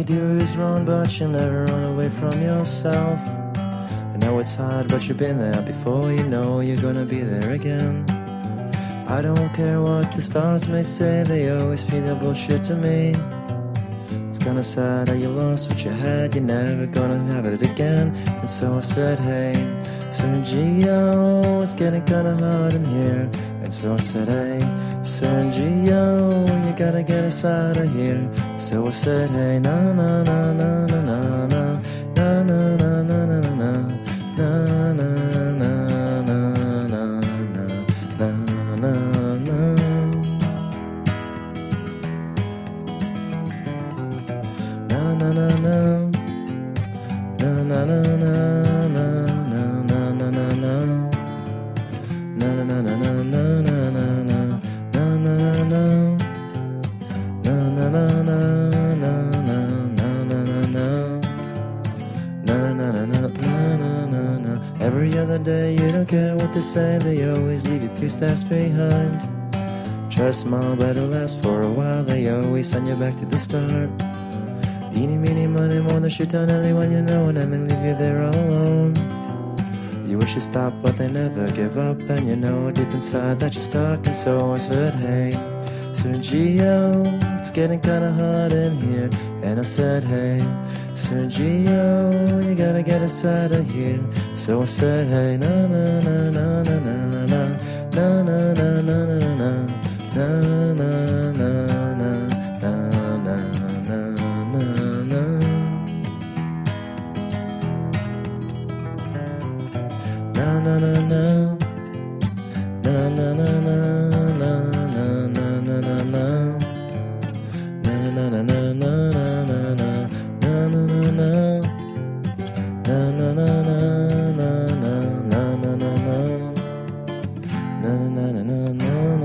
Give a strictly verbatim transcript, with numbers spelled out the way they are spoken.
do is wrong, but you'll never run away from yourself. I know it's hard, but you've been there before. You know you're gonna be there again. I don't care what the stars may say, they always feed their bullshit to me. It's kinda sad how you lost what you had, you're never gonna have it again. And so I said, hey, Sergio, it's getting kinda hard in here. And so I said, hey, Sergio, you gotta get us out of here. So I said, hey, na na na na na na na na na na na na na na na Every other day you don't care what they say, they always leave you three steps behind. Try to smile but it'll last for a while, they always send you back to the start. Eeny, meeny, money, more than shoot down anyone you know, and then leave you there all alone. You wish you stopped but they never give up, and you know deep inside that you're stuck. And so I said, hey, Sergio, it's getting kinda hard in here. And I said, hey, Sergio, you gotta get us out of here. So I said, hey, na na na na na na na na na na na na na na na na na. Na na na na na na na na na na na na na. Na na na na na na na na na na na. Na na na na na na na na na na. Na na na na na.